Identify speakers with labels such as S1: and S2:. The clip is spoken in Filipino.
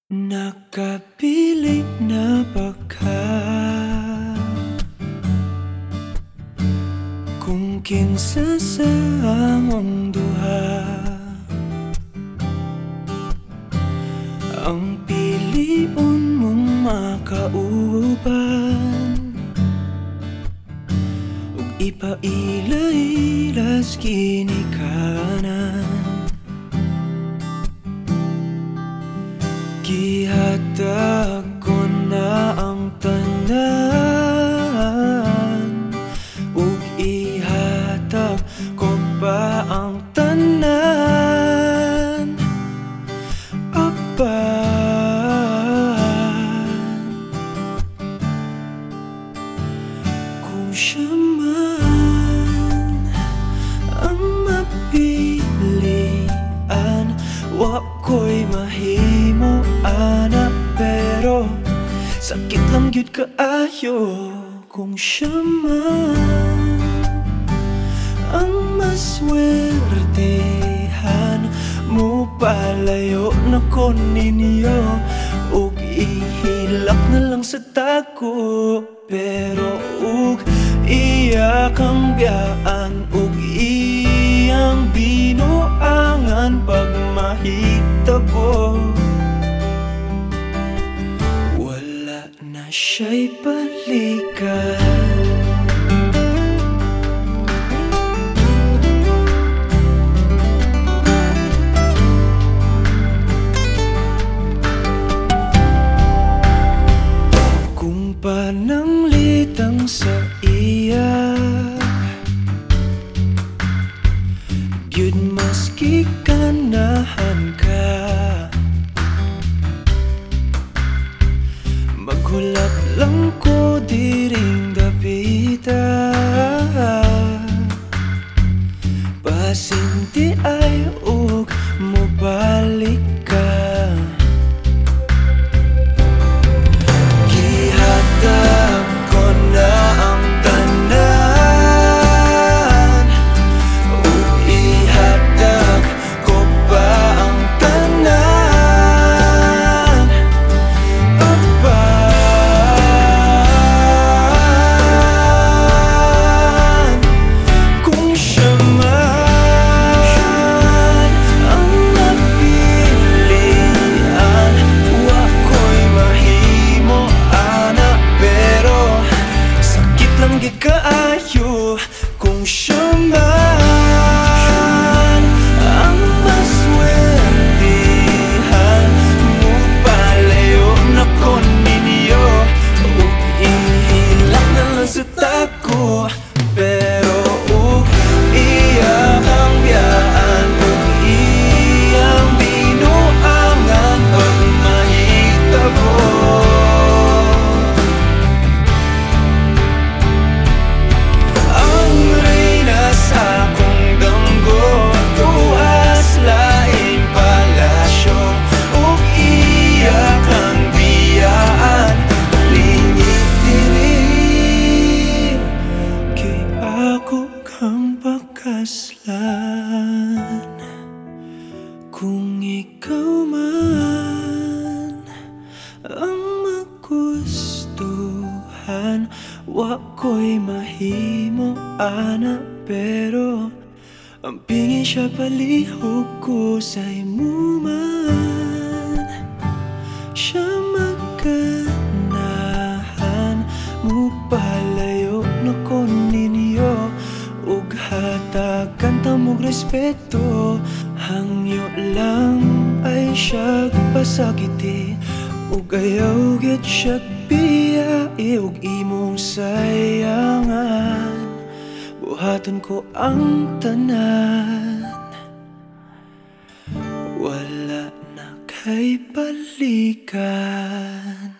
S1: Nakapili na ba ka? Kung kinsa sa among duha ang piliun mong makauban, ug ipaila-ilas kini kanan. Gihatag ko na ang tanan, ug ihatag ko pa ang tanan. Apan kung siya man ang mapilian, wa ko'y mahimo ana, pero sakit lang gyud kaayo kung siya man ang maswertehan. Mo palayo na ko ninyo, ug ihilak na lang sa tako, pero ug iya kang biyaan, ug iyang binuangan pag mahitabo. Wala na siya'y balikan. Pananglitang sa iya gyud maski ganahan ka, maghulat lang ko diring dapita, pasinti ay ug mobalik ka. Kaayo kung siya man ang maswertehan, mo palayo na ko ninyo, ug ihilak na lang sa tako, pero ug iya kang biyaan, ug iyang binuangan pag mahitabo. Kung ikaw man ang magustuhan, wa ko'y mahimo ana, pero ang pingin siya palihog ko sa imo man. Siya maganahan, mo palayo na ko ninyo, ug hatagan ta mog respeto. Hangyo lang ay siya pasakiti, ug ayaw gid siya biyai, ug imong sayangan. Buhaton ko ang tanan, wala na kay balikan.